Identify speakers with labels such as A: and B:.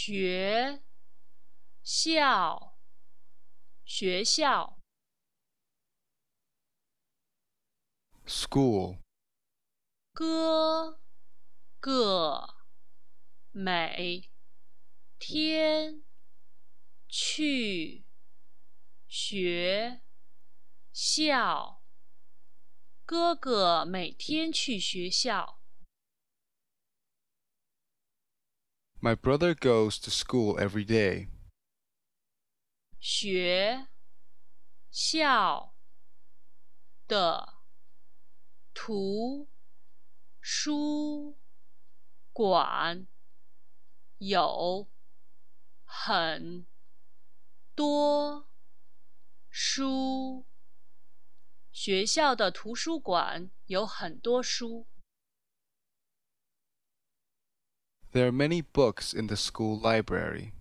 A: 学校，学校。
B: school,
A: 哥个每天去学校。哥哥每天去学校。
B: my brother goes to school every day.
A: 学校的图书馆有很多书。学校的图书馆有很多书。
B: There are many books in the school library.